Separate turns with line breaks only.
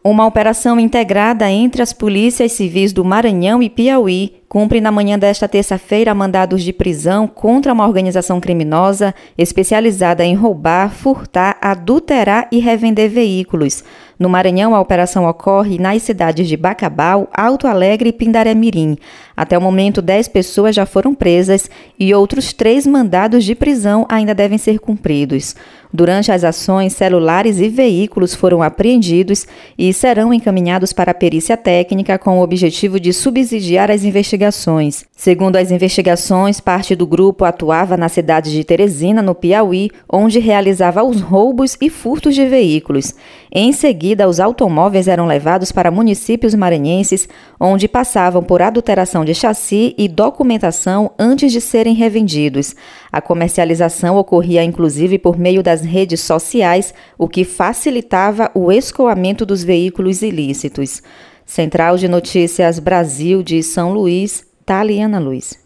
Uma operação integrada entre as polícias civis do Maranhão e Piauí cumpre na manhã desta terça-feira mandados de prisão contra uma organização criminosa especializada em roubar, furtar, adulterar e revender veículos. No Maranhão, a operação ocorre nas cidades de Bacabal, Alto Alegre e Pindaré-Mirim. Até o momento, 10 pessoas já foram presas e outros 3 mandados de prisão ainda devem ser cumpridos. Durante as ações, celulares e veículos foram apreendidos e serão encaminhados para a perícia técnica com o objetivo de subsidiar as investigações. Segundo as investigações, parte do grupo atuava na cidade de Teresina, no Piauí, onde realizava os roubos e furtos de veículos. Em seguida, os automóveis eram levados para municípios maranhenses, onde passavam por adulteração de chassi e documentação antes de serem revendidos. A comercialização ocorria inclusive por meio das redes sociais, o que facilitava o escoamento dos veículos ilícitos. Central de Notícias Brasil de São Luís, Taliana Luiz.